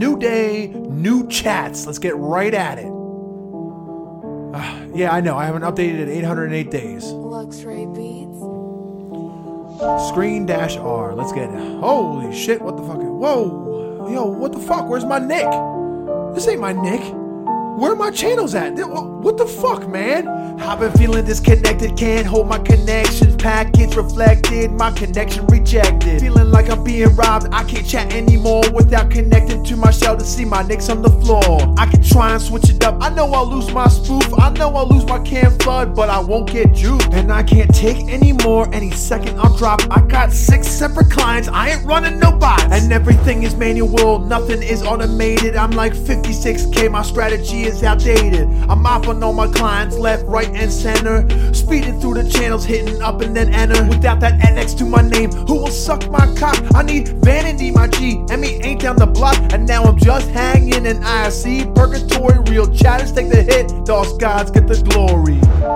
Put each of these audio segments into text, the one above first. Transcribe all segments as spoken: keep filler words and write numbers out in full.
New day, new chats. Let's get right at it. Uh, yeah, I know. I haven't updated in eight hundred eight days. Luxray Beats. Screen dash R. Let's get it. Holy shit, what the fuck? Whoa. Yo, what the fuck? Where's my nick? This ain't my nick. Where are my channels at? What the fuck, man? I've been feeling disconnected, can't hold my connections. Package reflected, my connection rejected. Feeling like I'm being robbed, I can't chat anymore without connecting to my shell to see my nicks on the floor. I can try and switch it up, I know I'll lose my spoof, I know I'll lose my cam flood, but I won't get juked. And I can't take anymore, any second I'll drop. I got six separate clients, I ain't running no bots. And everything is manual, nothing is automated. I'm like fifty-six K, my strategy is outdated. I'm mopping on my clients left, right, and center, speeding through the channels, hitting up and then enter. Without that N next to my name, who will suck my cock? I need vanity, my G, and me ain't down the block. And now I'm just hanging in I R C purgatory. Real chatters take the hit, those gods get the glory.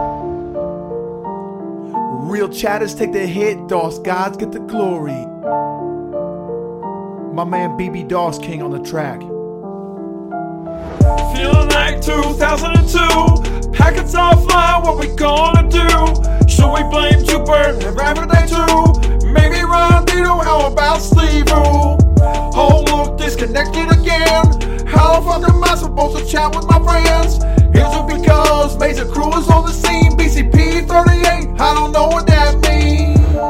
Real chatters take the hit, those gods get the glory. My man B B Doss King on the track. Feeling like two thousand two, packets offline, what we gonna do? Should we blame Jupert and Rapper Day too? Maybe Ron Dito, how about Steve-O? Oh look, disconnected again. How the fuck am I supposed to chat with my friends? Is it because Major Crew is on the scene? B C P thirty-eight, I don't know what that means.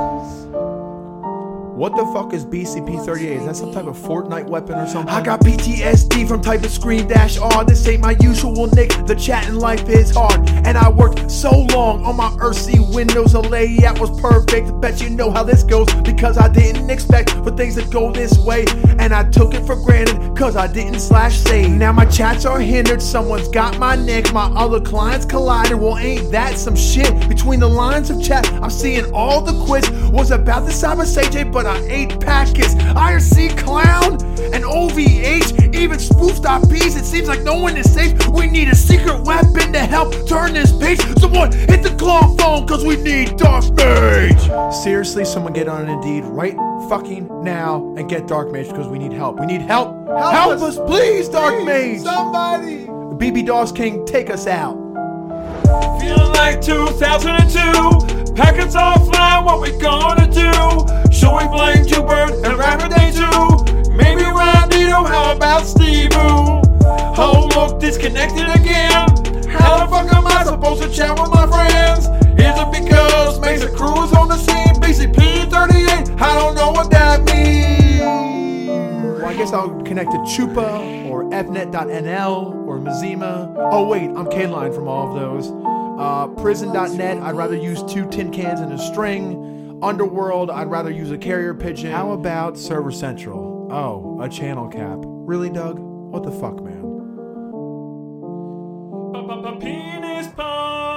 What the fuck is B C P thirty-eight? Is that some type of Fortnite weapon or something? I got P T S D from typing screen dash R. This ain't my usual nick, the chat in life is hard. And I worked so long on my Earthsea Windows, the layout was perfect. Bet you know how this goes, because I didn't expect for things to go this way. And I took it for granted, cause I didn't slash save. Now my chats are hindered, someone's got my nick, my other clients collided. Well, ain't that some shit? Between the lines of chat, I'm seeing all the quiz was about the Cyber C J, but I ate packets. I R C Clown and O V H even spoofed I Ps. It seems like no one is safe. We need a secret weapon to help turn this page. Someone hit the claw phone, cause we need Dark Mage. Seriously, someone get on Indeed right fucking now and get Dark Mage, because we need help. We need help. Help, help us, us, please, Dark please, Mage. Somebody. B B Doss King, take us out. Feeling like two thousand two, packets offline, what we gonna do? Should we blame Jupert and Rapper Day too? Maybe Ron Dito, how about Steve-O? Oh look, disconnected again. How the fuck am I supposed to chat with my friends? Is it because Major Crew is on the scene? B C P thirty-eight, I don't know what that means. Well, I guess I'll connect to Chupa or F net dot N L or Mazima. Oh wait, I'm K-Line from all of those. Uh, prison dot net, I'd rather use two tin cans and a string. Underworld, I'd rather use a carrier pigeon. How about Server Central? Oh, a channel cap. Really, Doug? What the fuck, man? Penis pump.